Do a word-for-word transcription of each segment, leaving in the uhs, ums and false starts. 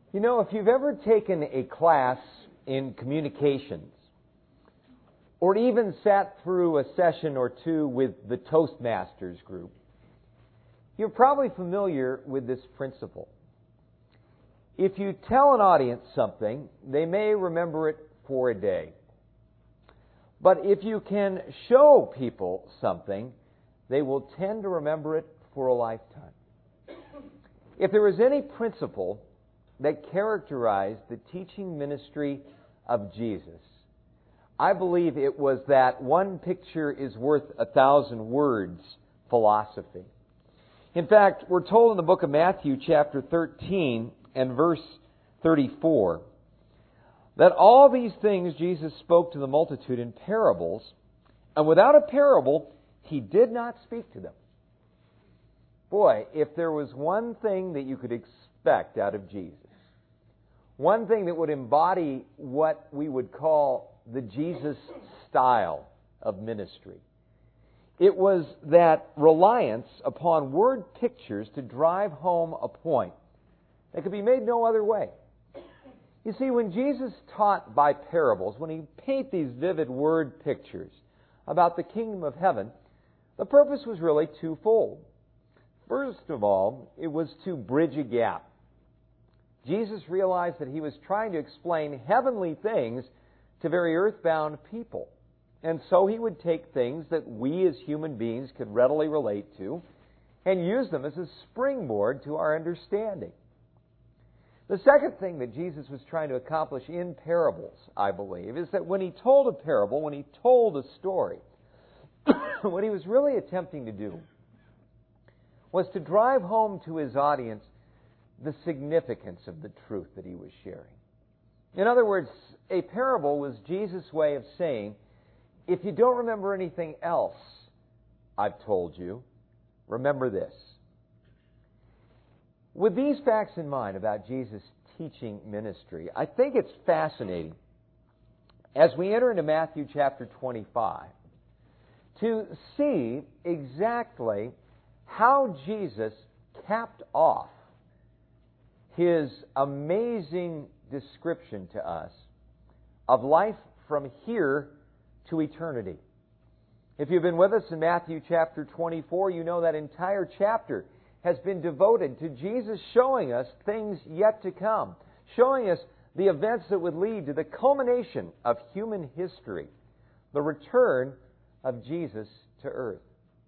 You know, if you've ever taken a class in communications, or even sat through a session or two with the Toastmasters group, you're probably familiar with this principle. If you tell an audience something, they may remember it for a day. But if you can show people something, they will tend to remember it for a lifetime. If there was any principle that characterized the teaching ministry of Jesus, I believe it was that one picture is worth a thousand words philosophy. In fact, we're told in the book of Matthew chapter thirteen and verse thirty-four that all these things Jesus spoke to the multitude in parables, and without a parable, He did not speak to them. Boy, if there was one thing that you could expect out of Jesus, one thing that would embody what we would call the Jesus style of ministry, it was that reliance upon word pictures to drive home a point that could be made no other way. You see, when Jesus taught by parables, when He painted these vivid word pictures about the kingdom of heaven, the purpose was really twofold. First of all, it was to bridge a gap. Jesus realized that He was trying to explain heavenly things to very earthbound people. And so He would take things that we as human beings could readily relate to and use them as a springboard to our understanding. The second thing that Jesus was trying to accomplish in parables, I believe, is that when He told a parable, when He told a story, what He was really attempting to do was to drive home to His audience the significance of the truth that He was sharing. In other words, a parable was Jesus' way of saying, if you don't remember anything else I've told you, remember this. With these facts in mind about Jesus' teaching ministry, I think it's fascinating as we enter into Matthew chapter twenty-five to see exactly how Jesus capped off His amazing description to us of life from here to eternity. If you've been with us in Matthew chapter twenty-four, you know that entire chapter has been devoted to Jesus showing us things yet to come, showing us the events that would lead to the culmination of human history, the return of Jesus to earth.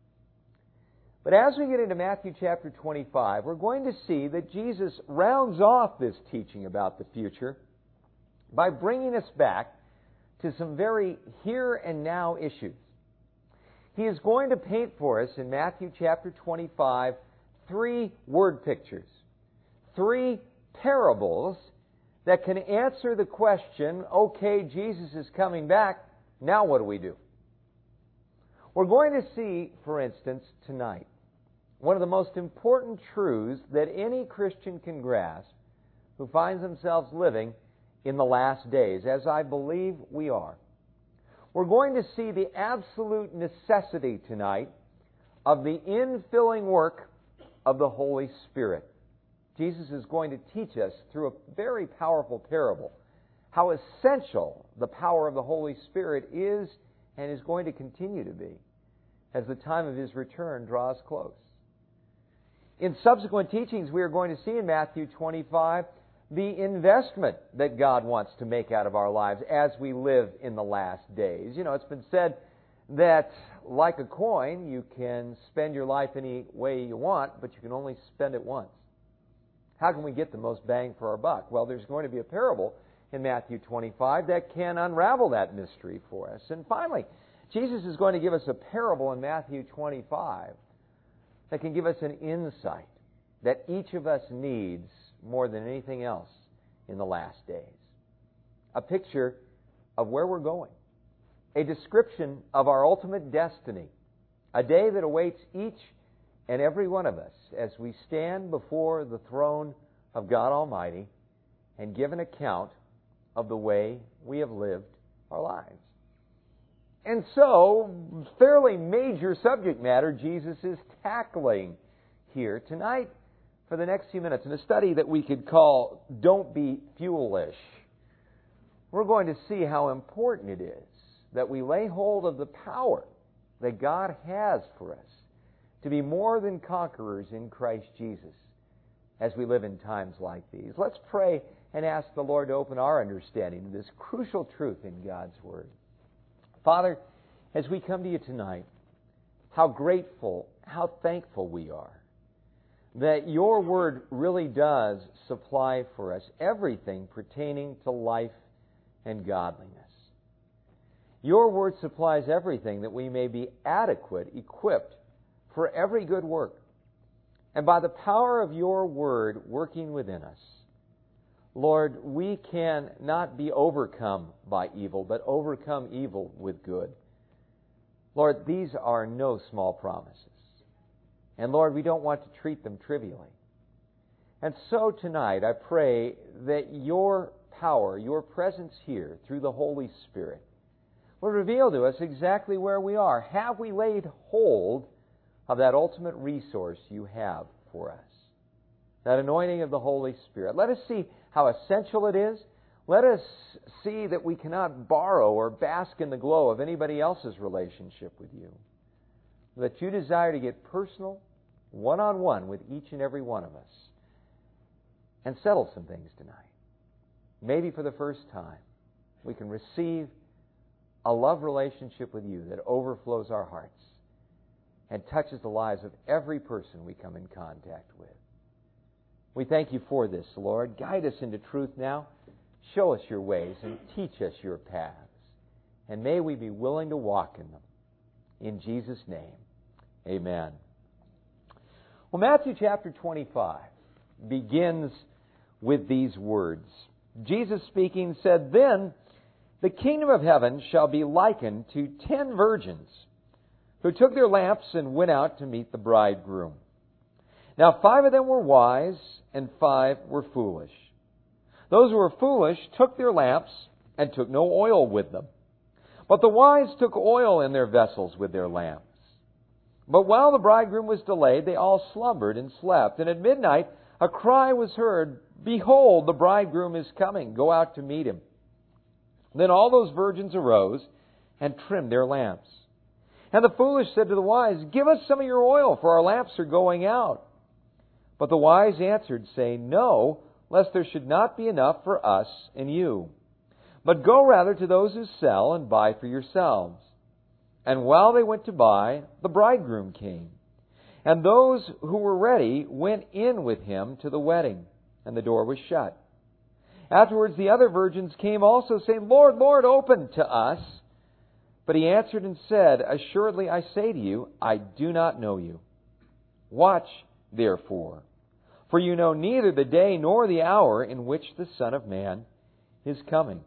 But as we get into Matthew chapter twenty-five, we're going to see that Jesus rounds off this teaching about the future by bringing us back to some very here and now issues. He is going to paint for us in Matthew chapter twenty-five three word pictures, three parables that can answer the question, okay, Jesus is coming back, now what do we do? We're going to see, for instance, tonight, one of the most important truths that any Christian can grasp who finds themselves living in the last days, as I believe we are. We're going to see the absolute necessity tonight of the infilling work of the Holy Spirit. Jesus is going to teach us through a very powerful parable how essential the power of the Holy Spirit is and is going to continue to be as the time of His return draws close. In subsequent teachings, we are going to see in Matthew twenty-five the investment that God wants to make out of our lives as we live in the last days. You know, it's been said that, like a coin, you can spend your life any way you want, but you can only spend it once. How can we get the most bang for our buck? Well, there's going to be a parable in Matthew twenty-five that can unravel that mystery for us. And finally, Jesus is going to give us a parable in Matthew twenty-five that can give us an insight that each of us needs more than anything else in the last days. A picture of where we're going. A description of our ultimate destiny. A day that awaits each and every one of us as we stand before the throne of God Almighty and give an account of the way we have lived our lives. And so, fairly major subject matter Jesus is tackling here tonight. for the next few minutes in a study that we could call Don't Be Foolish. We're going to see how important it is that we lay hold of the power that God has for us to be more than conquerors in Christ Jesus as we live in times like these. Let's pray and ask the Lord to open our understanding of this crucial truth in God's Word. Father, as we come to you tonight, how grateful, how thankful we are that your Word really does supply for us everything pertaining to life and godliness. Your Word supplies everything that we may be adequate, equipped for every good work. And by the power of your Word working within us, Lord, we can not be overcome by evil, but overcome evil with good. Lord, these are no small promises. And Lord, we don't want to treat them trivially. And so tonight, I pray that your power, your presence here through the Holy Spirit, will reveal to us exactly where we are. Have we laid hold of that ultimate resource you have for us? That anointing of the Holy Spirit. Let us see how essential it is. Let us see that we cannot borrow or bask in the glow of anybody else's relationship with you. That you desire to get personal, one-on-one with each and every one of us and settle some things tonight. Maybe for the first time, we can receive a love relationship with you that overflows our hearts and touches the lives of every person we come in contact with. We thank you for this, Lord. Guide us into truth now. Show us your ways and teach us your paths. And may we be willing to walk in them. In Jesus' name, amen. Well, Matthew chapter twenty-five begins with these words. Jesus speaking said, "Then the kingdom of heaven shall be likened to ten virgins who took their lamps and went out to meet the bridegroom. Now five of them were wise, and five were foolish. Those who were foolish took their lamps and took no oil with them. But the wise took oil in their vessels with their lamps. But while the bridegroom was delayed, they all slumbered and slept. And at midnight a cry was heard, 'Behold, the bridegroom is coming. Go out to meet him.' Then all those virgins arose and trimmed their lamps. And the foolish said to the wise, 'Give us some of your oil, for our lamps are going out.' But the wise answered, saying, 'No, lest there should not be enough for us and you. But go rather to those who sell and buy for yourselves.' And while they went to buy, the bridegroom came. And those who were ready went in with him to the wedding, and the door was shut. Afterwards the other virgins came also, saying, 'Lord, Lord, open to us.' But he answered and said, 'Assuredly I say to you, I do not know you. Watch, therefore, for you know neither the day nor the hour in which the Son of Man is coming.'"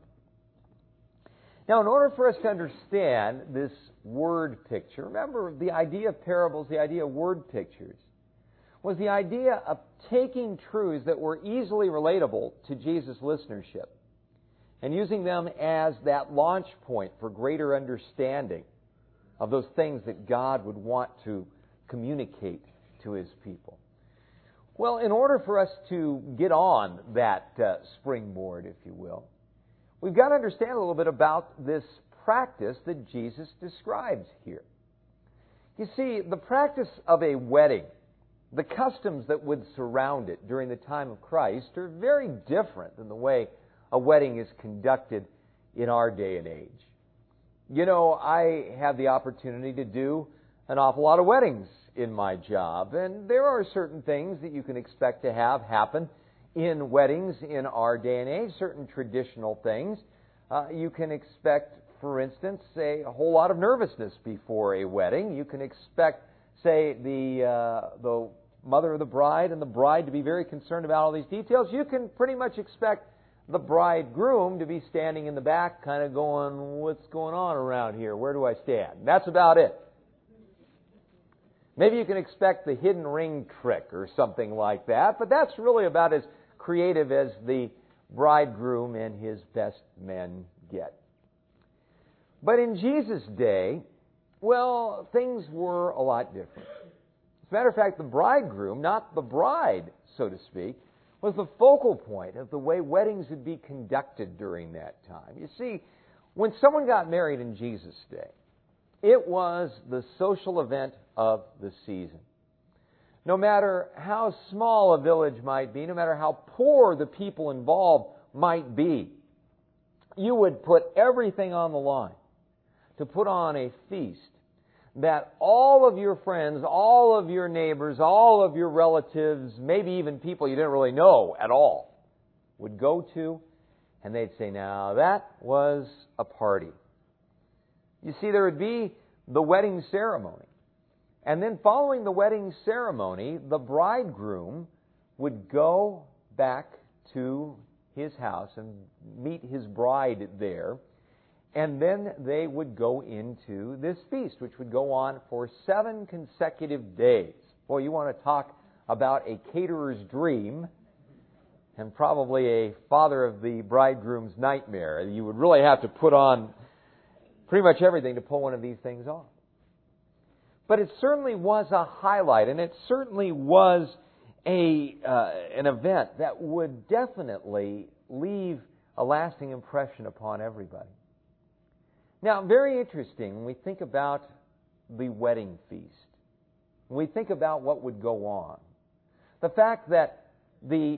Now, in order for us to understand this word picture, remember the idea of parables, the idea of word pictures, was the idea of taking truths that were easily relatable to Jesus' listenership and using them as that launch point for greater understanding of those things that God would want to communicate to His people. Well, in order for us to get on that uh, springboard, if you will, we've got to understand a little bit about this practice that Jesus describes here. You see, the practice of a wedding, the customs that would surround it during the time of Christ, are very different than the way a wedding is conducted in our day and age. You know, I have the opportunity to do an awful lot of weddings in my job, and there are certain things that you can expect to have happen in weddings in our day and age, certain traditional things. Uh, you can expect, for instance, say, a whole lot of nervousness before a wedding. You can expect, say, the uh, the mother of the bride and the bride to be very concerned about all these details. You can pretty much expect the bridegroom to be standing in the back, kind of going, "What's going on around here? Where do I stand?" That's about it. Maybe you can expect the hidden ring trick or something like that, but that's really about as creative as the bridegroom and his best men get. But in Jesus' day, well, things were a lot different. As a matter of fact, the bridegroom, not the bride, so to speak, was the focal point of the way weddings would be conducted during that time. You see, when someone got married in Jesus' day, it was the social event of the season. No matter how small a village might be, no matter how poor the people involved might be, you would put everything on the line to put on a feast that all of your friends, all of your neighbors, all of your relatives, maybe even people you didn't really know at all, would go to, and they'd say, now that was a party. You see, there would be the wedding ceremony. And then following the wedding ceremony, the bridegroom would go back to his house and meet his bride there. And then they would go into this feast, which would go on for seven consecutive days. Boy, you want to talk about a caterer's dream and probably a father of the bridegroom's nightmare. You would really have to put on pretty much everything to pull one of these things off. But it certainly was a highlight, and it certainly was a uh, an event that would definitely leave a lasting impression upon everybody. Now, very interesting when we think about the wedding feast, when we think about what would go on, the fact that the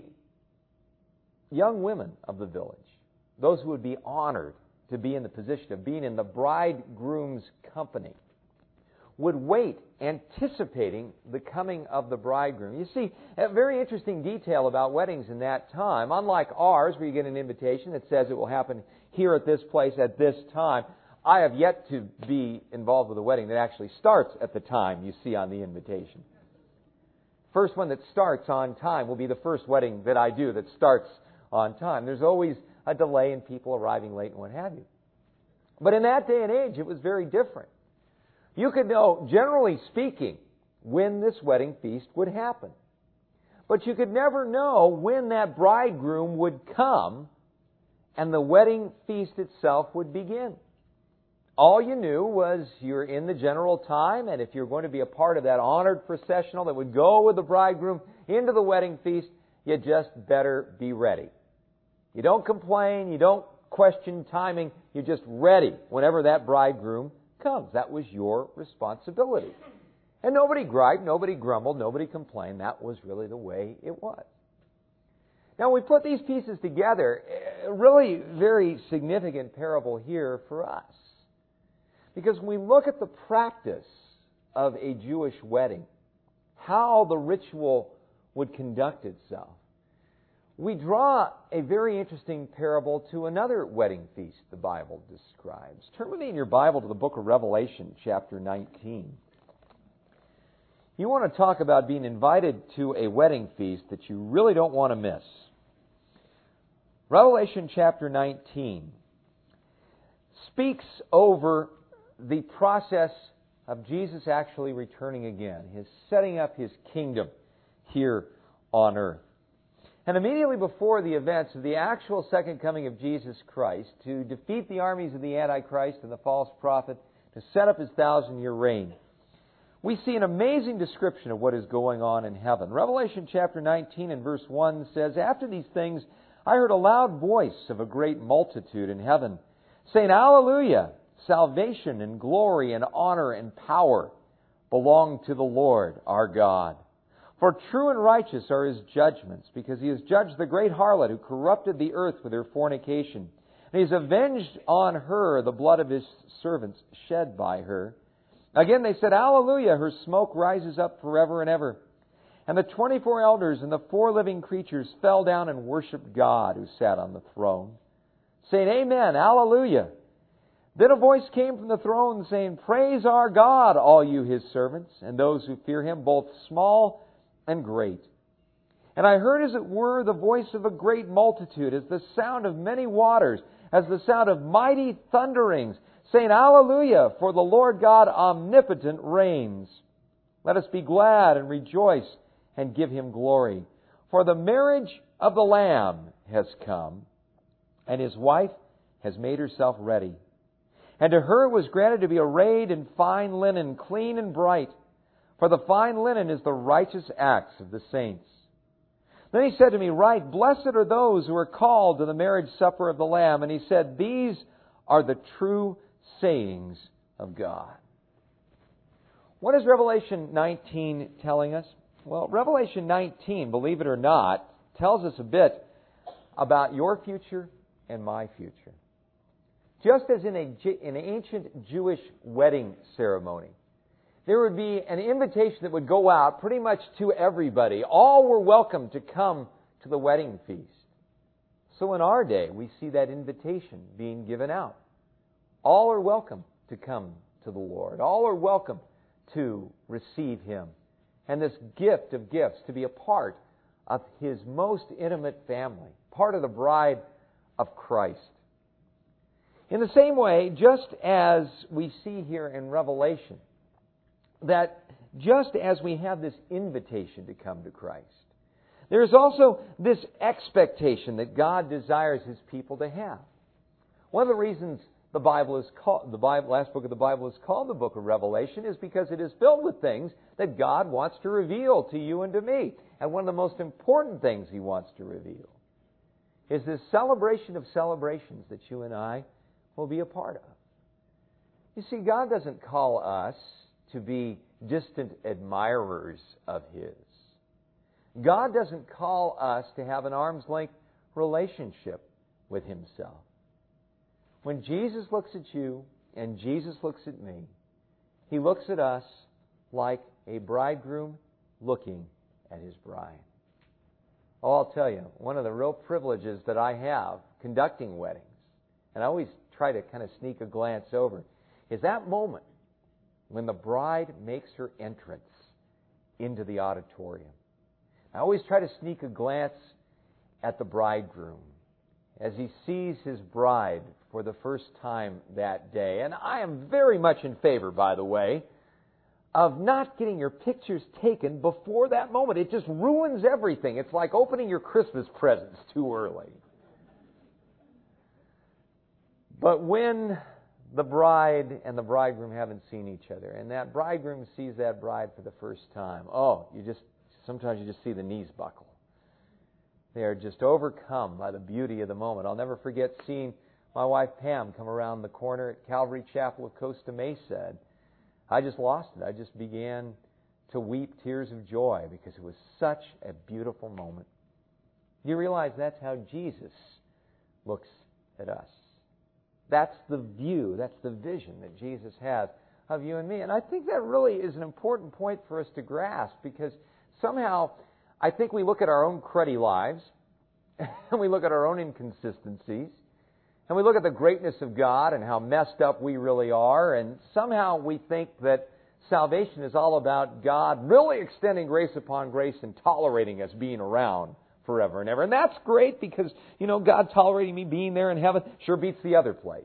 young women of the village, those who would be honored to be in the position of being in the bridegroom's company, would wait, anticipating the coming of the bridegroom. You see, a very interesting detail about weddings in that time, unlike ours, where you get an invitation that says it will happen here at this place at this time. I have yet to be involved with a wedding that actually starts at the time you see on the invitation. First one that starts on time will be the first wedding that I do that starts on time. There's always a delay in people arriving late and what have you. But in that day and age, it was very different. You could know, generally speaking, when this wedding feast would happen. But you could never know when that bridegroom would come and the wedding feast itself would begin. All you knew was you're in the general time, and if you're going to be a part of that honored processional that would go with the bridegroom into the wedding feast, you just better be ready. You don't complain, you don't question timing, you're just ready whenever that bridegroom comes. That was your responsibility. And nobody griped, nobody grumbled, nobody complained. That was really the way it was. Now, we put these pieces together, a really very significant parable here for us. Because when we look at the practice of a Jewish wedding, how the ritual would conduct itself, we draw a very interesting parable to another wedding feast the Bible describes. Turn with me in your Bible to the book of Revelation, chapter nineteen. You want to talk about being invited to a wedding feast that you really don't want to miss. Revelation chapter nineteen speaks over the process of Jesus actually returning again, his setting up his kingdom here on earth. And immediately before the events of the actual second coming of Jesus Christ, to defeat the armies of the Antichrist and the false prophet, to set up his thousand-year reign, we see an amazing description of what is going on in heaven. Revelation chapter nineteen and verse one says, "After these things I heard a loud voice of a great multitude in heaven, saying, Alleluia! Salvation and glory and honor and power belong to the Lord our God. For true and righteous are his judgments, because he has judged the great harlot who corrupted the earth with her fornication. And he has avenged on her the blood of his servants shed by her. Again they said, Alleluia, her smoke rises up forever and ever. And the twenty-four elders and the four living creatures fell down and worshipped God who sat on the throne, saying, Amen, Alleluia. Then a voice came from the throne saying, Praise our God, all you his servants, and those who fear him, both small and great. And I heard as it were the voice of a great multitude, as the sound of many waters, as the sound of mighty thunderings, saying, Alleluia, for the Lord God omnipotent reigns. Let us be glad and rejoice and give him glory. For the marriage of the Lamb has come, and his wife has made herself ready. And to her it was granted to be arrayed in fine linen, clean and bright. For the fine linen is the righteous acts of the saints. Then he said to me, Write, blessed are those who are called to the marriage supper of the Lamb. And he said, These are the true sayings of God. What is Revelation nineteen telling us? Well, Revelation nineteen, believe it or not, tells us a bit about your future and my future. Just as in, a, in an ancient Jewish wedding ceremony, there would be an invitation that would go out pretty much to everybody. All were welcome to come to the wedding feast. So in our day, we see that invitation being given out. All are welcome to come to the Lord. All are welcome to receive Him. And this gift of gifts, to be a part of His most intimate family, part of the bride of Christ. In the same way, just as we see here in Revelation, that just as we have this invitation to come to Christ, there is also this expectation that God desires His people to have. One of the reasons the Bible is called, the Bible, last book of the Bible is called the book of Revelation is because it is filled with things that God wants to reveal to you and to me. And one of the most important things He wants to reveal is this celebration of celebrations that you and I will be a part of. You see, God doesn't call us to be distant admirers of His. God doesn't call us to have an arm's length relationship with Himself. When Jesus looks at you and Jesus looks at me, He looks at us like a bridegroom looking at his bride. Oh, I'll tell you, one of the real privileges that I have conducting weddings, and I always try to kind of sneak a glance over, is that moment when the bride makes her entrance into the auditorium. I always try to sneak a glance at the bridegroom as he sees his bride for the first time that day. And I am very much in favor, by the way, of not getting your pictures taken before that moment. It just ruins everything. It's like opening your Christmas presents too early. But when the bride and the bridegroom haven't seen each other, and that bridegroom sees that bride for the first time, oh, you just sometimes you just see the knees buckle. They are just overcome by the beauty of the moment. I'll never forget seeing my wife Pam come around the corner at Calvary Chapel of Costa Mesa. I just lost it. I just began to weep tears of joy because it was such a beautiful moment. You realize that's how Jesus looks at us. That's the view, that's the vision that Jesus has of you and me. And I think that really is an important point for us to grasp, because somehow I think we look at our own cruddy lives, and we look at our own inconsistencies, and we look at the greatness of God and how messed up we really are, and somehow we think that salvation is all about God really extending grace upon grace and tolerating us being around forever and ever. And that's great because, you know, God tolerating me being there in heaven sure beats the other place.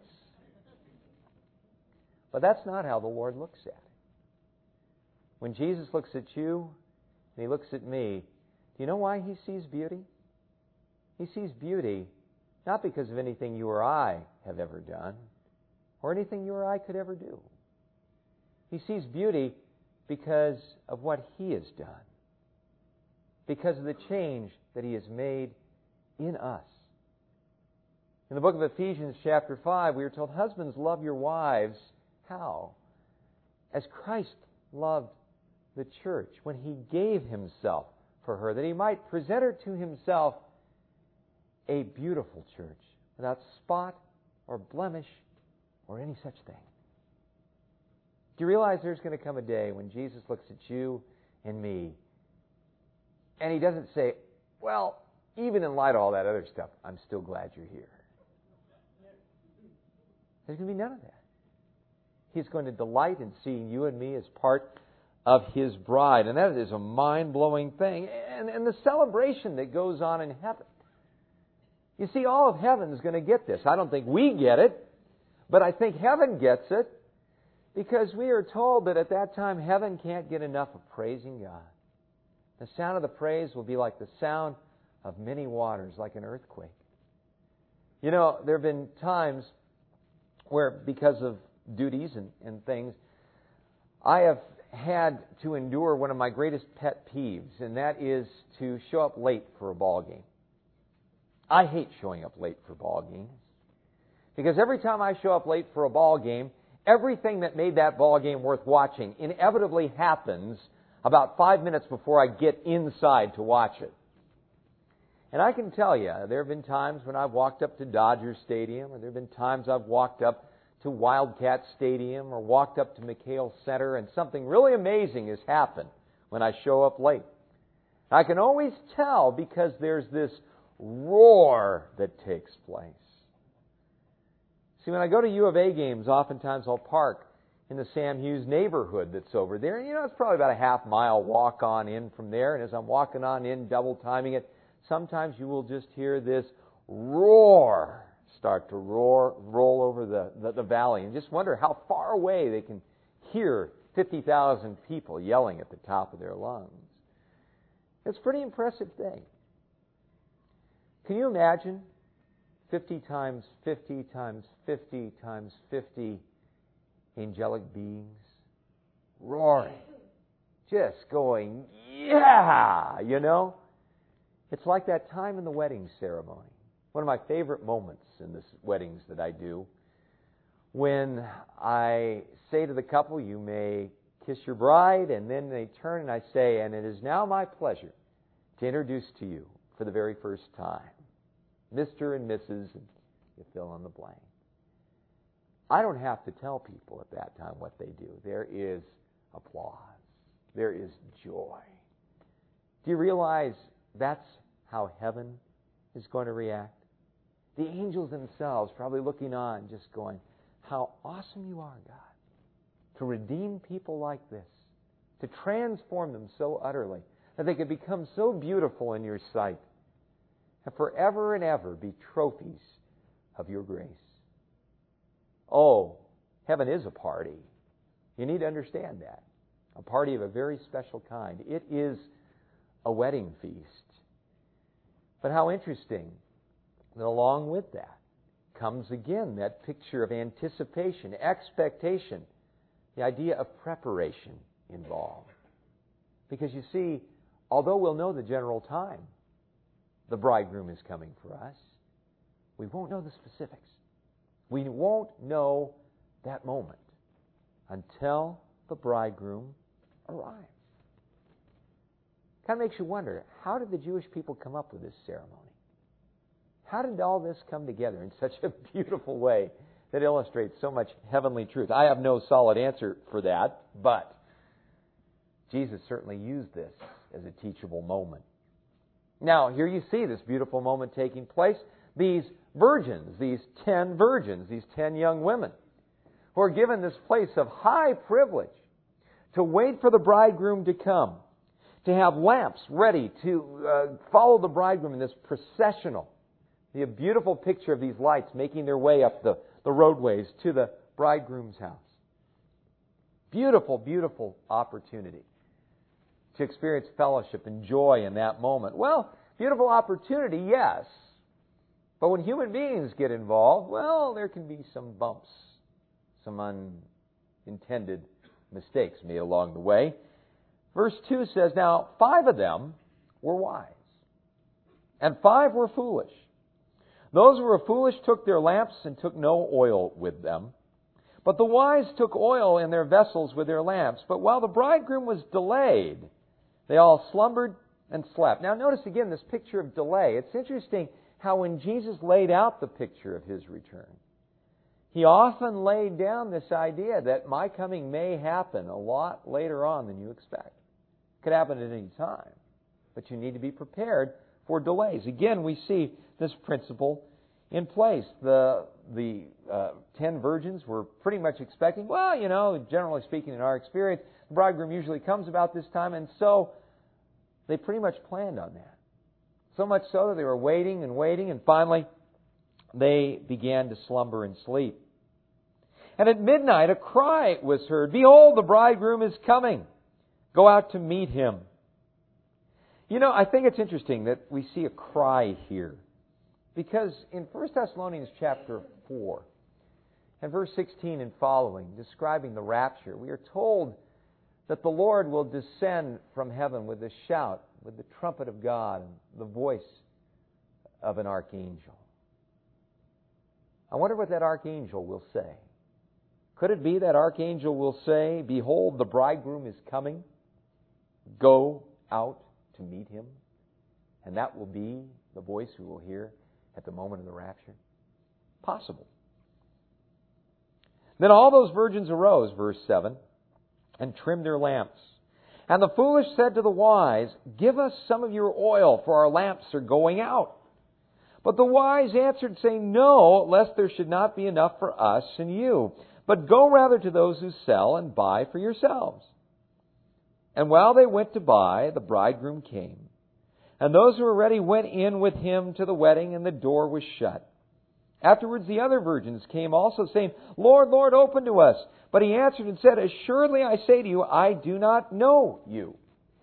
But that's not how the Lord looks at it. When Jesus looks at you and He looks at me, do you know why He sees beauty? He sees beauty not because of anything you or I have ever done or anything you or I could ever do. He sees beauty because of what He has done, because of the change that He has made in us. In the book of Ephesians chapter five, we are told, husbands, love your wives. How? As Christ loved the church when He gave Himself for her, that He might present her to Himself a beautiful church, without spot or blemish or any such thing. Do you realize there's going to come a day when Jesus looks at you and me, and He doesn't say, well, even in light of all that other stuff, I'm still glad you're here. There's going to be none of that. He's going to delight in seeing you and me as part of His bride. And that is a mind-blowing thing. And, and the celebration that goes on in heaven. You see, all of heaven is going to get this. I don't think we get it, but I think heaven gets it, because we are told that at that time heaven can't get enough of praising God. The sound of the praise will be like the sound of many waters, like an earthquake. You know, there have been times where, because of duties and, and things, I have had to endure one of my greatest pet peeves, and that is to show up late for a ball game. I hate showing up late for ball games because every time I show up late for a ball game, everything that made that ball game worth watching inevitably happens about five minutes before I get inside to watch it. And I can tell you, there have been times when I've walked up to Dodger Stadium, or there have been times I've walked up to Wildcat Stadium or walked up to McHale Center, and something really amazing has happened when I show up late. I can always tell because there's this roar that takes place. See, when I go to U of A games, oftentimes I'll park in the Sam Hughes neighborhood that's over there. And, you know, it's probably about a half mile walk on in from there. And as I'm walking on in, double timing it, sometimes you will just hear this roar start to roar, roll over the, the, the valley, and just wonder how far away they can hear fifty thousand people yelling at the top of their lungs. It's a pretty impressive thing. Can you imagine fifty times fifty times fifty times fifty angelic beings roaring, just going, yeah, you know? It's like that time in the wedding ceremony. One of my favorite moments in the weddings that I do, when I say to the couple, you may kiss your bride, and then they turn and I say, and it is now my pleasure to introduce to you for the very first time, Mister and Missus, and you fill in the blank. I don't have to tell people at that time what they do. There is applause. There is joy. Do you realize that's how heaven is going to react? The angels themselves probably looking on, just going, how awesome you are, God, to redeem people like this, to transform them so utterly that they could become so beautiful in your sight, and forever and ever be trophies of your grace. Oh, heaven is a party. You need to understand that. A party of a very special kind. It is a wedding feast. But how interesting that along with that comes again that picture of anticipation, expectation, the idea of preparation involved. Because you see, although we'll know the general time the bridegroom is coming for us, we won't know the specifics. We won't know that moment until the bridegroom arrives. Kind of makes you wonder, how did the Jewish people come up with this ceremony? How did all this come together in such a beautiful way that illustrates so much heavenly truth? I have no solid answer for that, but Jesus certainly used this as a teachable moment. Now, here you see this beautiful moment taking place. These virgins, these ten virgins, these ten young women, who are given this place of high privilege to wait for the bridegroom to come, to have lamps ready to uh, follow the bridegroom in this processional, the beautiful picture of these lights making their way up the, the roadways to the bridegroom's house. Beautiful, beautiful opportunity to experience fellowship and joy in that moment. Well, beautiful opportunity, yes. But when human beings get involved, well, there can be some bumps, some unintended mistakes made along the way. Verse two says, now five of them were wise, and five were foolish. Those who were foolish took their lamps and took no oil with them. But the wise took oil in their vessels with their lamps. But while the bridegroom was delayed, they all slumbered and slept. Now notice again this picture of delay. It's interesting how when Jesus laid out the picture of His return, He often laid down this idea that my coming may happen a lot later on than you expect. It could happen at any time, but you need to be prepared for delays. Again, we see this principle in place. The the uh, ten virgins were pretty much expecting, well, you know, generally speaking in our experience, the bridegroom usually comes about this time, and so they pretty much planned on that. So much so that they were waiting and waiting, and finally they began to slumber and sleep. And at midnight a cry was heard, behold, the bridegroom is coming. Go out to meet him. You know, I think it's interesting that we see a cry here. Because in First Thessalonians chapter four and verse sixteen and following, describing the rapture, we are told that the Lord will descend from heaven with a shout, with the trumpet of God, and the voice of an archangel. I wonder what that archangel will say. Could it be that archangel will say, "Behold, the bridegroom is coming. Go out to meet him"? And that will be the voice we will hear at the moment of the rapture? Possible. Then all those virgins arose, verse seven, and trimmed their lamps. And the foolish said to the wise, "Give us some of your oil, for our lamps are going out." But the wise answered, saying, "No, lest there should not be enough for us and you. But go rather to those who sell and buy for yourselves." And while they went to buy, the bridegroom came. And those who were ready went in with him to the wedding, and the door was shut. Afterwards the other virgins came also, saying, "Lord, Lord, open to us." But he answered and said, "Assuredly I say to you, I do not know you."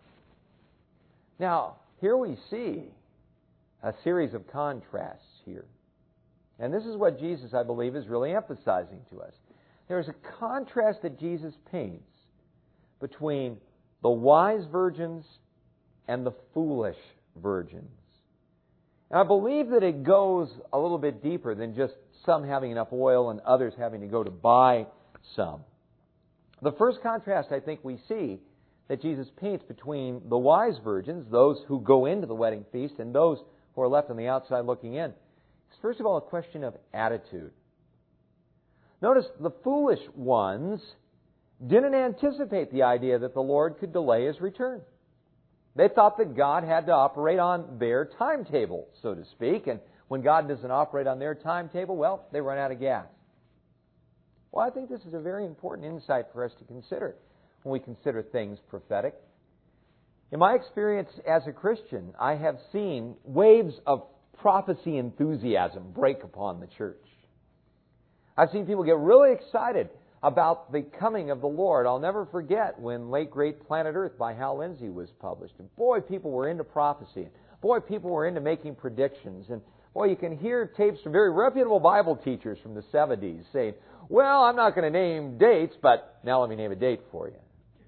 Now, here we see a series of contrasts here. And this is what Jesus, I believe, is really emphasizing to us. There is a contrast that Jesus paints between the wise virgins and the foolish virgins. And I believe that it goes a little bit deeper than just some having enough oil and others having to go to buy some. The first contrast I think we see that Jesus paints between the wise virgins, those who go into the wedding feast, and those who are left on the outside looking in, is first of all a question of attitude. Notice the foolish ones didn't anticipate the idea that the Lord could delay His return. They thought that God had to operate on their timetable, so to speak, and when God doesn't operate on their timetable, well, they run out of gas. Well, I think this is a very important insight for us to consider when we consider things prophetic. In my experience as a Christian, I have seen waves of prophecy enthusiasm break upon the church. I've seen people get really excited about the coming of the Lord. I'll never forget when Late Great Planet Earth by Hal Lindsey was published. And boy, people were into prophecy. Boy, people were into making predictions. And boy, you can hear tapes from very reputable Bible teachers from the seventies saying, "Well, I'm not going to name dates, but now let me name a date for you."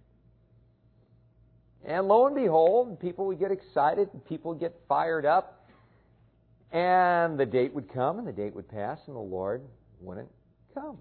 And lo and behold, people would get excited and people would get fired up. And the date would come and the date would pass and the Lord wouldn't come.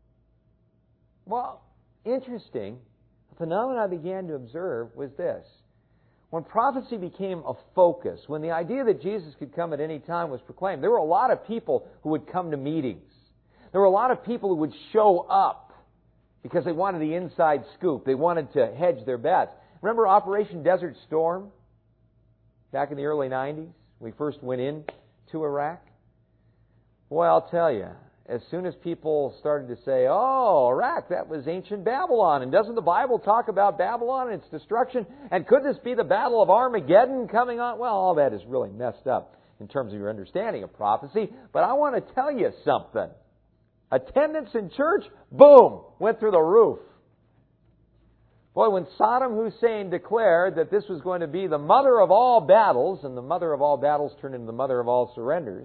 Well, interesting, a phenomenon I began to observe was this. When prophecy became a focus, when the idea that Jesus could come at any time was proclaimed, there were a lot of people who would come to meetings. There were a lot of people who would show up because they wanted the inside scoop. They wanted to hedge their bets. Remember Operation Desert Storm back in the early nineties? We first went into Iraq. Well, I'll tell you, as soon as people started to say, "Oh, Iraq, that was ancient Babylon, and doesn't the Bible talk about Babylon and its destruction? And could this be the Battle of Armageddon coming on?" Well, all that is really messed up in terms of your understanding of prophecy. But I want to tell you something. Attendance in church, boom, went through the roof. Boy, when Saddam Hussein declared that this was going to be the mother of all battles, and the mother of all battles turned into the mother of all surrenders,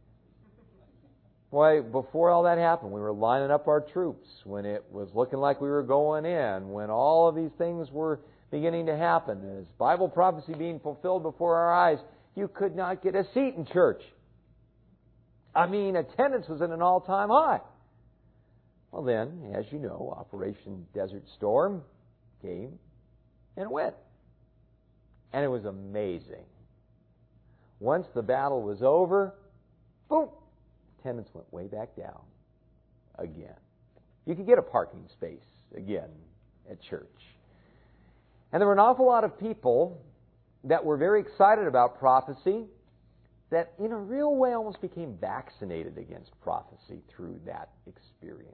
boy, before all that happened, we were lining up our troops, when it was looking like we were going in, when all of these things were beginning to happen, as Bible prophecy being fulfilled before our eyes, you could not get a seat in church. I mean, attendance was at an all-time high. Well then, as you know, Operation Desert Storm came and went. And it was amazing. Once the battle was over, boom, attendance went way back down again. You could get a parking space again at church. And there were an awful lot of people that were very excited about prophecy that in a real way almost became vaccinated against prophecy through that experience.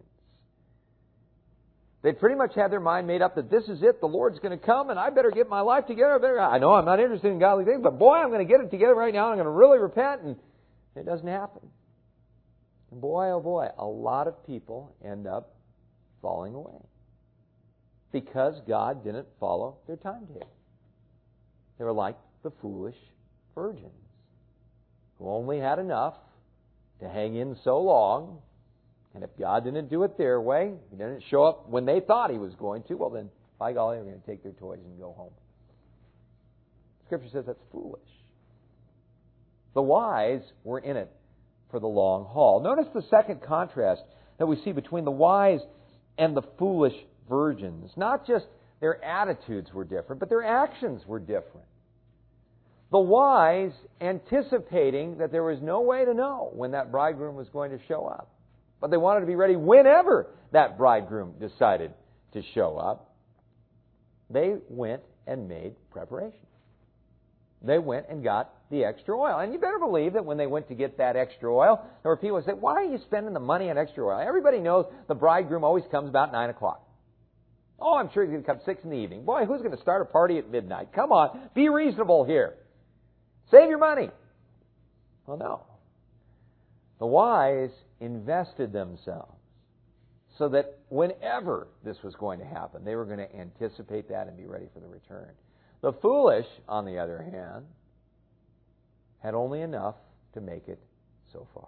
They pretty much had their mind made up that this is it, the Lord's going to come, and I better get my life together. I know I'm not interested in godly things, but boy, I'm going to get it together right now, and I'm going to really repent, and it doesn't happen. And boy, oh boy, a lot of people end up falling away because God didn't follow their timetable. They were like the foolish virgins who only had enough to hang in so long. And if God didn't do it their way, He didn't show up when they thought He was going to, well then, by golly, they're going to take their toys and go home. Scripture says that's foolish. The wise were in it for the long haul. Notice the second contrast that we see between the wise and the foolish virgins. Not just their attitudes were different, but their actions were different. The wise anticipating that there was no way to know when that bridegroom was going to show up. But they wanted to be ready whenever that bridegroom decided to show up. They went and made preparations. They went and got the extra oil. And you better believe that when they went to get that extra oil, there were people who said, why are you spending the money on extra oil? Everybody knows the bridegroom always comes about nine o'clock. Oh, I'm sure he's going to come six in the evening. Boy, who's going to start a party at midnight? Come on, be reasonable here. Save your money. Well, no. The wise invested themselves so that whenever this was going to happen, they were going to anticipate that and be ready for the return. The foolish, on the other hand, had only enough to make it so far.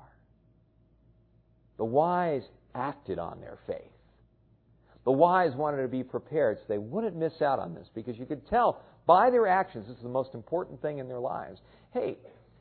The wise acted on their faith. The wise wanted to be prepared so they wouldn't miss out on this, because you could tell by their actions, this is the most important thing in their lives. Hey,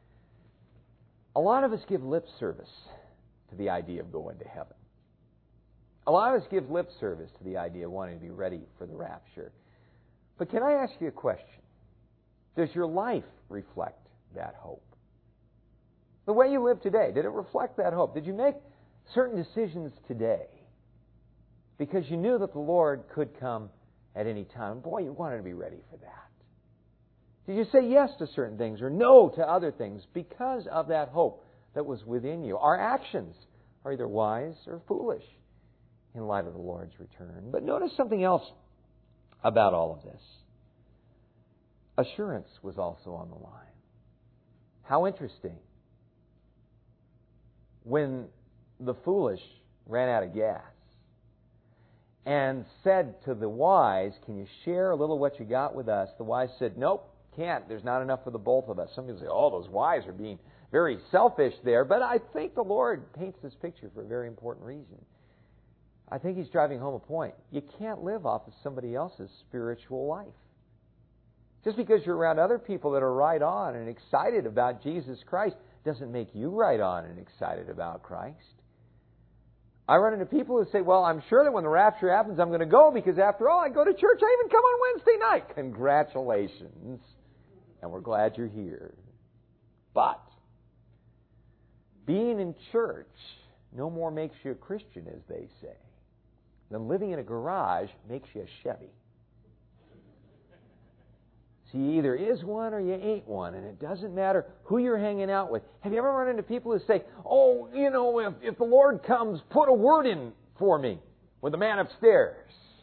a lot of us give lip service to the idea of going to heaven. A lot of us give lip service to the idea of wanting to be ready for the rapture. But can I ask you a question? Does your life reflect that hope? The way you live today, did it reflect that hope? Did you make certain decisions today because you knew that the Lord could come at any time? Boy, you wanted to be ready for that. Did you say yes to certain things or no to other things because of that hope that was within you? Our actions are either wise or foolish in light of the Lord's return. But notice something else about all of this. Assurance was also on the line. How interesting. When the foolish ran out of gas and said to the wise, can you share a little what you got with us? The wise said, nope, can't. There's not enough for the both of us. Some people say, oh, those wise are being very selfish there. But I think the Lord paints this picture for a very important reason. I think He's driving home a point. You can't live off of somebody else's spiritual life. Just because you're around other people that are right on and excited about Jesus Christ doesn't make you right on and excited about Christ. I run into people who say, well, I'm sure that when the rapture happens, I'm going to go because after all, I go to church. I even come on Wednesday night. Congratulations. And we're glad you're here. But being in church no more makes you a Christian, as they say, than living in a garage makes you a Chevy. See, you either is one or you ain't one, and it doesn't matter who you're hanging out with. Have you ever run into people who say, oh, you know, if, if the Lord comes, put a word in for me with the man upstairs?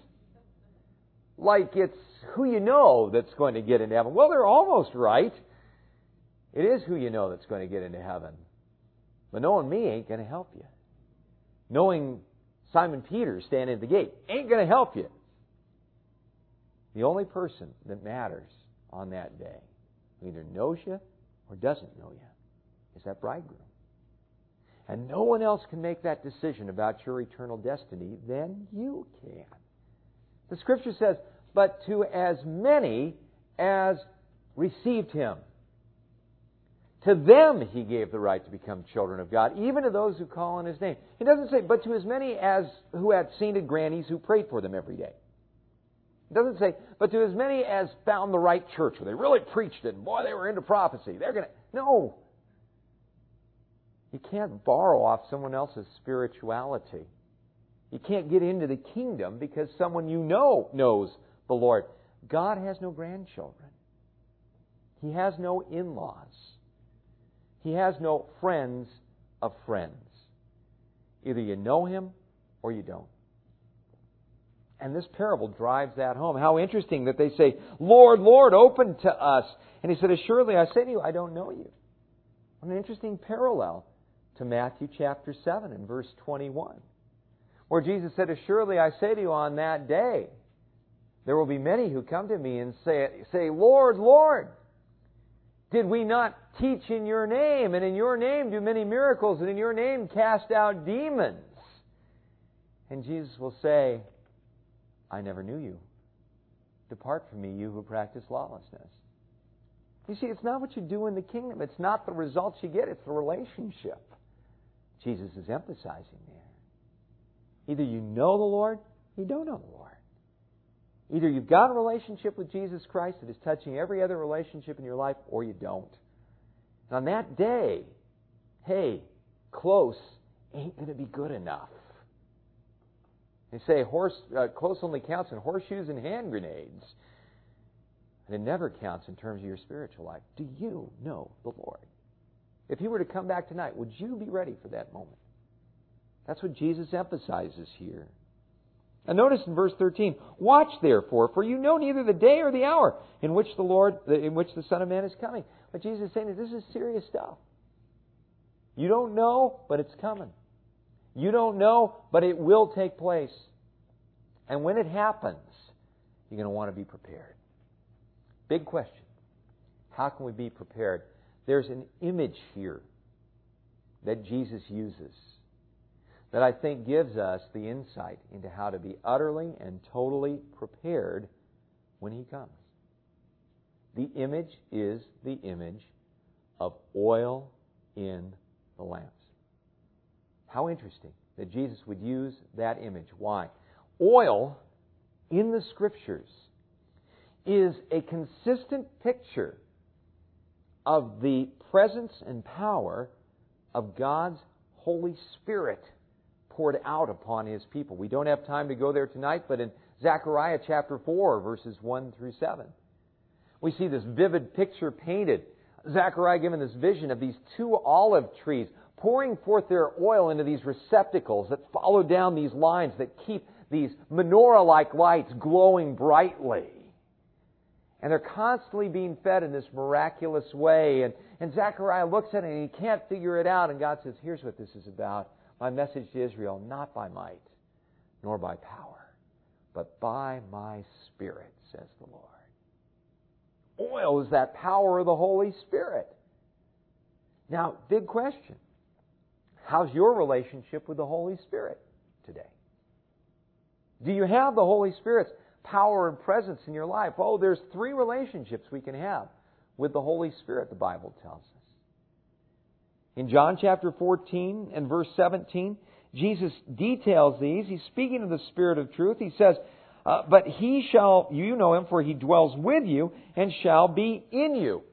Like it's who you know that's going to get into heaven. Well, they're almost right. It is who you know that's going to get into heaven. But knowing me ain't going to help you. Knowing Simon Peter standing at the gate ain't going to help you. The only person that matters on that day, who either knows you or doesn't know you, is that bridegroom. And no one else can make that decision about your eternal destiny than you can. The Scripture says, but to as many as received Him, to them He gave the right to become children of God, even to those who call on His name. He doesn't say, but to as many as who had sainted grannies who prayed for them every day. It doesn't say, but to as many as found the right church where they really preached it, and boy, they were into prophecy. They're going to... No. You can't borrow off someone else's spirituality. You can't get into the kingdom because someone you know knows the Lord. God has no grandchildren. He has no in-laws. He has no friends of friends. Either you know Him or you don't. And this parable drives that home. How interesting that they say, Lord, Lord, open to us. And He said, assuredly, I say to you, I don't know you. What an interesting parallel to Matthew chapter seven and verse twenty-one, where Jesus said, assuredly, I say to you, on that day, there will be many who come to me and say, say, Lord, Lord, did we not teach in your name, and in your name do many miracles, and in your name cast out demons? And Jesus will say, I never knew you. Depart from me, you who practice lawlessness. You see, it's not what you do in the kingdom. It's not the results you get. It's the relationship Jesus is emphasizing there. Either you know the Lord, or you don't know the Lord. Either you've got a relationship with Jesus Christ that is touching every other relationship in your life, or you don't. And on that day, hey, close ain't going to be good enough. They say horse uh, close only counts in horseshoes and hand grenades. And it never counts in terms of your spiritual life. Do you know the Lord? If He were to come back tonight, would you be ready for that moment? That's what Jesus emphasizes here. And notice in verse thirteen, watch therefore, for you know neither the day or the hour in which the Lord, in which the Son of Man is coming. What Jesus is saying is this is serious stuff. You don't know, but it's coming. You don't know, but it will take place. And when it happens, you're going to want to be prepared. Big question. How can we be prepared? There's an image here that Jesus uses that I think gives us the insight into how to be utterly and totally prepared when He comes. The image is the image of oil in the lamps. How interesting that Jesus would use that image. Why? Oil in the Scriptures is a consistent picture of the presence and power of God's Holy Spirit poured out upon His people. We don't have time to go there tonight, but in Zechariah chapter four, verses one through seven, we see this vivid picture painted. Zechariah given this vision of these two olive trees pouring forth their oil into these receptacles that follow down these lines that keep these menorah-like lights glowing brightly. And they're constantly being fed in this miraculous way. And, and Zechariah looks at it and he can't figure it out. And God says, here's what this is about. My message to Israel, not by might, nor by power, but by my Spirit, says the Lord. Oil is that power of the Holy Spirit. Now, big question. How's your relationship with the Holy Spirit today? Do you have the Holy Spirit's power and presence in your life? Oh, there's three relationships we can have with the Holy Spirit, the Bible tells us. In John chapter fourteen and verse seventeen, Jesus details these. He's speaking of the Spirit of truth. He says, uh, but He shall, you know Him, for He dwells with you and shall be in you.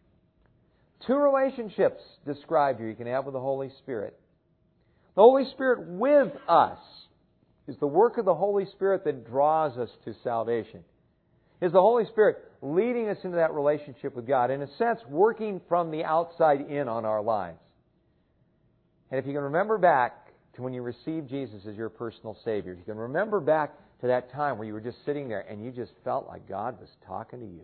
Two relationships described here you can have with the Holy Spirit. The Holy Spirit with us is the work of the Holy Spirit that draws us to salvation. Is the Holy Spirit leading us into that relationship with God, in a sense, working from the outside in on our lives. And if you can remember back to when you received Jesus as your personal Savior, you can remember back to that time where you were just sitting there and you just felt like God was talking to you.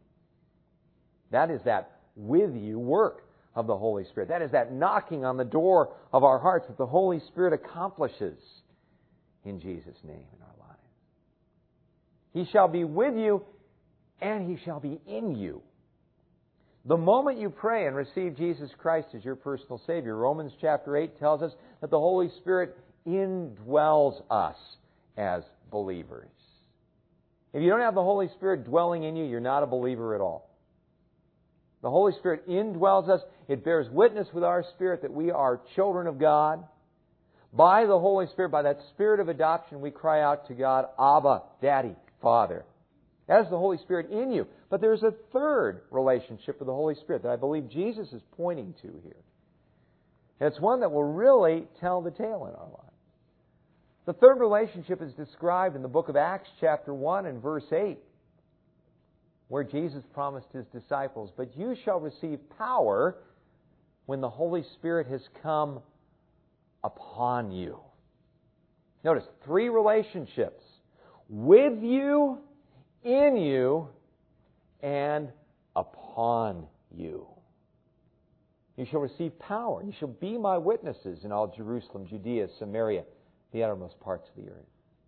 That is that with you work of the Holy Spirit. That is that knocking on the door of our hearts that the Holy Spirit accomplishes in Jesus' name in our lives. He shall be with you and He shall be in you. The moment you pray and receive Jesus Christ as your personal Savior, Romans chapter eight tells us that the Holy Spirit indwells us as believers. If you don't have the Holy Spirit dwelling in you, you're not a believer at all. The Holy Spirit indwells us. It bears witness with our spirit that we are children of God. By the Holy Spirit, by that Spirit of adoption, we cry out to God, Abba, Daddy, Father. That is the Holy Spirit in you. But there's a third relationship with the Holy Spirit that I believe Jesus is pointing to here. And it's one that will really tell the tale in our lives. The third relationship is described in the book of Acts chapter one and verse eight, where Jesus promised His disciples, but you shall receive power when the Holy Spirit has come upon you. Notice, three relationships. With you, in you, and upon you. You shall receive power. You shall be my witnesses in all Jerusalem, Judea, Samaria, the uttermost parts of the earth.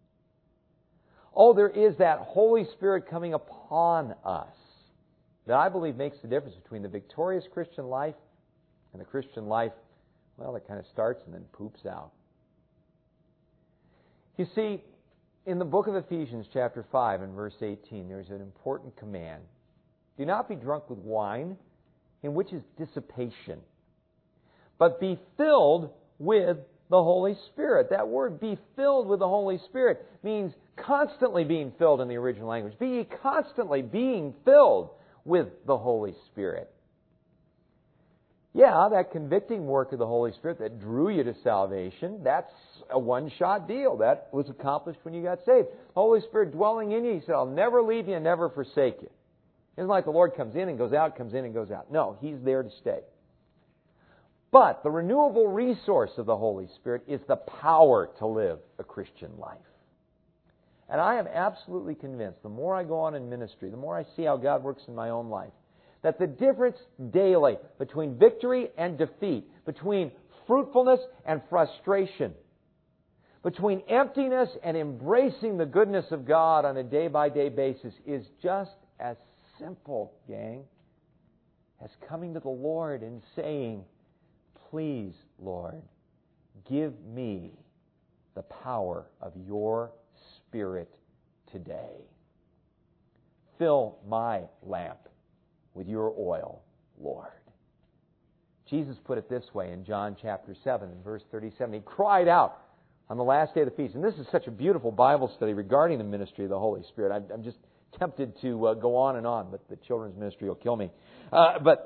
Oh, there is that Holy Spirit coming upon us that I believe makes the difference between the victorious Christian life and the Christian life, well, that kind of starts and then poops out. You see, In the book of Ephesians, chapter five and verse eighteen, there's an important command. Do not be drunk with wine, in which is dissipation, but be filled with the Holy Spirit. That word, be filled with the Holy Spirit, means constantly being filled in the original language. Be ye constantly being filled with the Holy Spirit. Yeah, that convicting work of the Holy Spirit that drew you to salvation, that's a one-shot deal. That was accomplished when you got saved. The Holy Spirit dwelling in you, He said, I'll never leave you and never forsake you. It isn't like the Lord comes in and goes out, comes in and goes out. No, He's there to stay. But the renewable resource of the Holy Spirit is the power to live a Christian life. And I am absolutely convinced, the more I go on in ministry, the more I see how God works in my own life, that the difference daily between victory and defeat, between fruitfulness and frustration, between emptiness and embracing the goodness of God on a day-by-day basis is just as simple, gang, as coming to the Lord and saying, please, Lord, give me the power of your Spirit today. Fill my lamp with your oil, Lord. Jesus put it this way in John chapter seven and verse thirty-seven. He cried out on the last day of the feast. And this is such a beautiful Bible study regarding the ministry of the Holy Spirit. I'm, I'm just tempted to uh, go on and on, but the children's ministry will kill me. Uh, but,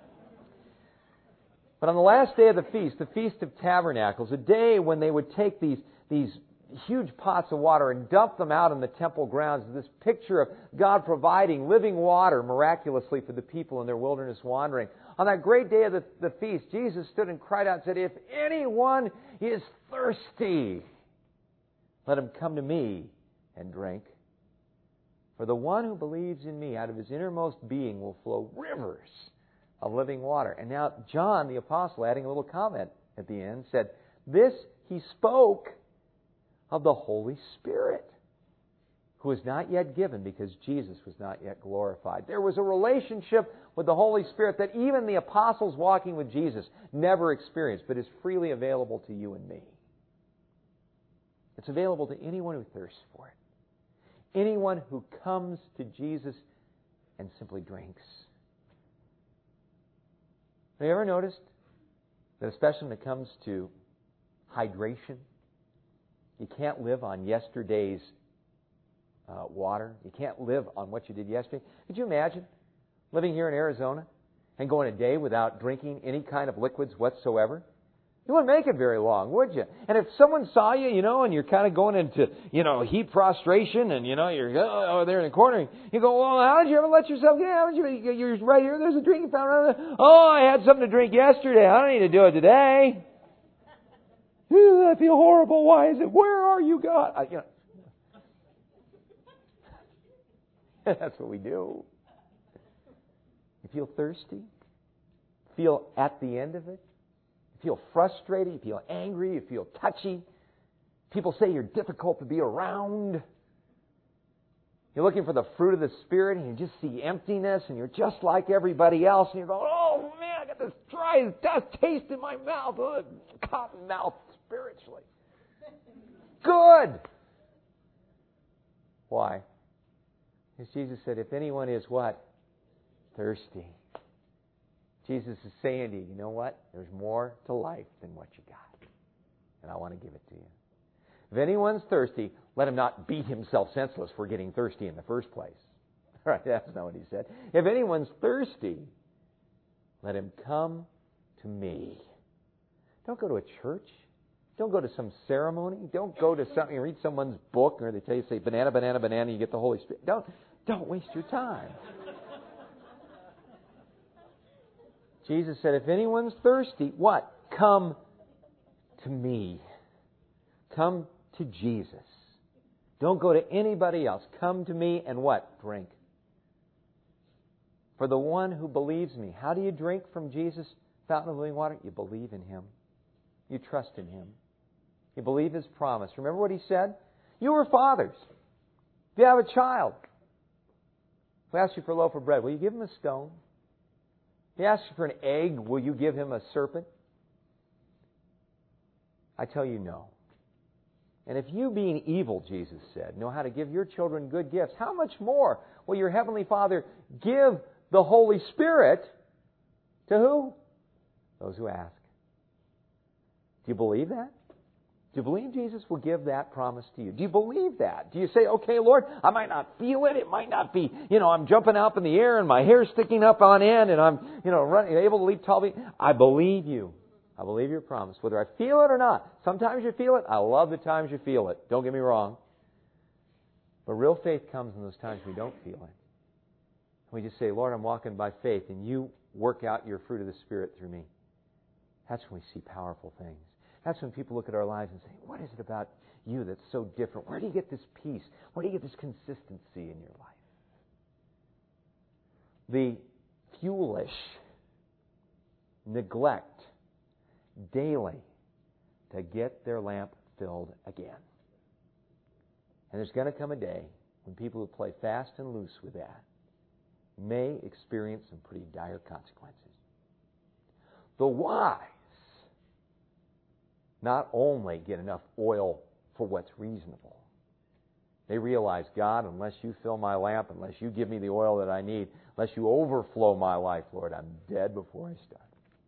but on the last day of the feast, the Feast of Tabernacles, a day when they would take these, these huge pots of water and dump them out in the temple grounds, this picture of God providing living water miraculously for the people in their wilderness wandering. On that great day of the, the feast, Jesus stood and cried out and said, if anyone is thirsty, let him come to me and drink. For the one who believes in me, out of his innermost being will flow rivers of living water. And now John the Apostle, adding a little comment at the end, said, this he spoke of the Holy Spirit, who is not yet given because Jesus was not yet glorified. There was a relationship with the Holy Spirit that even the apostles walking with Jesus never experienced, but is freely available to you and me. It's available to anyone who thirsts for it. Anyone who comes to Jesus and simply drinks. Have you ever noticed that especially when it comes to hydration, you can't live on yesterday's uh, water. You can't live on what you did yesterday. Could you imagine living here in Arizona and going a day without drinking any kind of liquids whatsoever? You wouldn't make it very long, would you? And if someone saw you, you know, and you're kind of going into, you know, heat prostration, and, you know, you're oh, there in the corner, you go, well, how did you ever let yourself get out? You're right here, there's a drinking fountain. Oh, I had something to drink yesterday. I don't need to do it today. Ooh, I feel horrible. Why is it? Where are you, God? I, you know. That's what we do. You feel thirsty? Feel at the end of it? You feel frustrated? You feel angry? You feel touchy? People say you're difficult to be around. You're looking for the fruit of the Spirit and you just see emptiness and you're just like everybody else and you're going, oh man, I got this dry as dust taste in my mouth. Oh, cotton mouth spiritually. Good. Why? Because Jesus said, if anyone is what? Thirsty. Jesus is saying to you, you know what? There's more to life than what you got. And I want to give it to you. If anyone's thirsty, let him not beat himself senseless for getting thirsty in the first place. Right? That's not what he said. If anyone's thirsty, let him come to me. Don't go to a church. Don't go to some ceremony. Don't go to something, read someone's book, or they tell you, say, banana, banana, banana, you get the Holy Spirit. Don't, don't waste your time. Jesus said, if anyone's thirsty, what? Come to me. Come to Jesus. Don't go to anybody else. Come to me and what? Drink. For the one who believes me. How do you drink from Jesus' fountain of living water? You believe in Him. You trust in Him. You believe His promise. Remember what He said? You were fathers. If you have a child who asks you for a loaf of bread, will you give him a stone? If he asks you for an egg, will you give him a serpent? I tell you no. And if you, being evil, Jesus said, know how to give your children good gifts, how much more will your Heavenly Father give the Holy Spirit to who? Those who ask. Do you believe that? Do you believe Jesus will give that promise to you? Do you believe that? Do you say, okay, Lord, I might not feel it. It might not be, you know, I'm jumping up in the air and my hair's sticking up on end and I'm, you know, running, able to leap tall feet. I believe you. I believe your promise, whether I feel it or not. Sometimes you feel it. I love the times you feel it. Don't get me wrong. But real faith comes in those times we don't feel it. We just say, Lord, I'm walking by faith, and you work out your fruit of the Spirit through me. That's when we see powerful things. That's when people look at our lives and say, what is it about you that's so different? Where do you get this peace? Where do you get this consistency in your life? The foolish neglect daily to get their lamp filled again. And there's going to come a day when people who play fast and loose with that may experience some pretty dire consequences. The wise not only get enough oil for what's reasonable, they realize, God, unless you fill my lamp, unless you give me the oil that I need, unless you overflow my life, Lord, I'm dead before I start.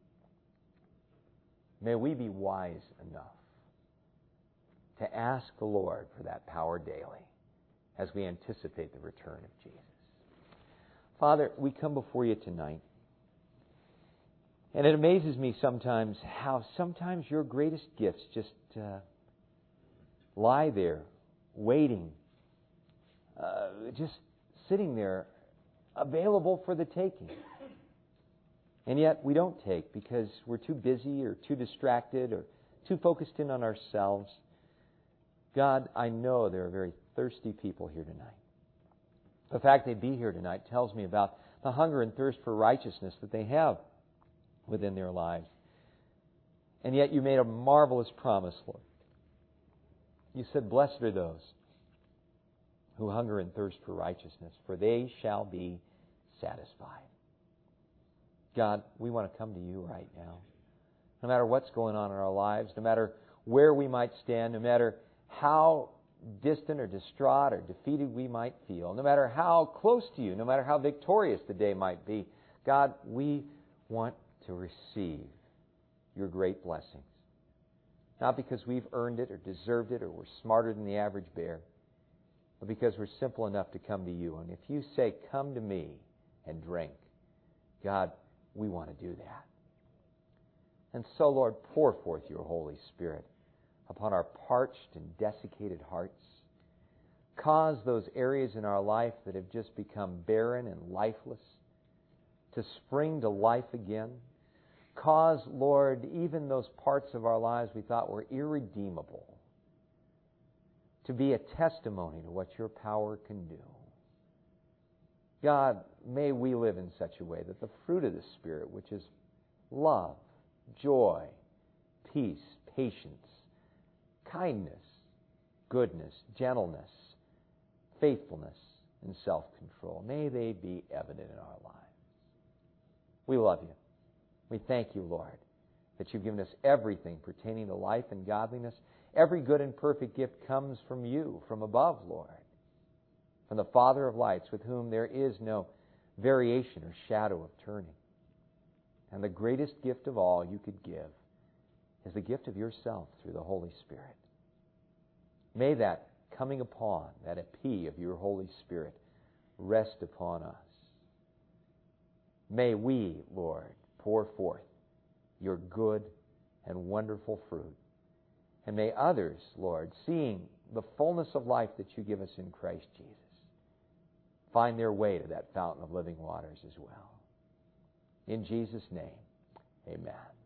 May we be wise enough to ask the Lord for that power daily as we anticipate the return of Jesus. Father, we come before you tonight, and it amazes me sometimes how sometimes your greatest gifts just uh, lie there, waiting, uh, just sitting there, available for the taking. And yet we don't take because we're too busy or too distracted or too focused in on ourselves. God, I know there are very thirsty people here tonight. The fact they'd be here tonight tells me about the hunger and thirst for righteousness that they have within their lives. And yet you made a marvelous promise, Lord. You said, blessed are those who hunger and thirst for righteousness, for they shall be satisfied. God, we want to come to you right now. No matter what's going on in our lives, no matter where we might stand, no matter how distant or distraught or defeated we might feel, no matter how close to you, no matter how victorious the day might be, God, we want to receive your great blessings. Not because we've earned it or deserved it or we're smarter than the average bear, but because we're simple enough to come to you. And if you say, come to me and drink, God, we want to do that. And so, Lord, pour forth your Holy Spirit upon our parched and desiccated hearts. Cause those areas in our life that have just become barren and lifeless to spring to life again. Cause, Lord, even those parts of our lives we thought were irredeemable to be a testimony to what your power can do. God, may we live in such a way that the fruit of the Spirit, which is love, joy, peace, patience, kindness, goodness, gentleness, faithfulness, and self-control, may they be evident in our lives. We love you. We thank you, Lord, that you've given us everything pertaining to life and godliness. Every good and perfect gift comes from you, from above, Lord, from the Father of lights, with whom there is no variation or shadow of turning. And the greatest gift of all you could give is the gift of yourself through the Holy Spirit. May that coming upon, that epee of your Holy Spirit, rest upon us. May we, Lord, pour forth your good and wonderful fruit. And may others, Lord, seeing the fullness of life that you give us in Christ Jesus, find their way to that fountain of living waters as well. In Jesus' name, amen.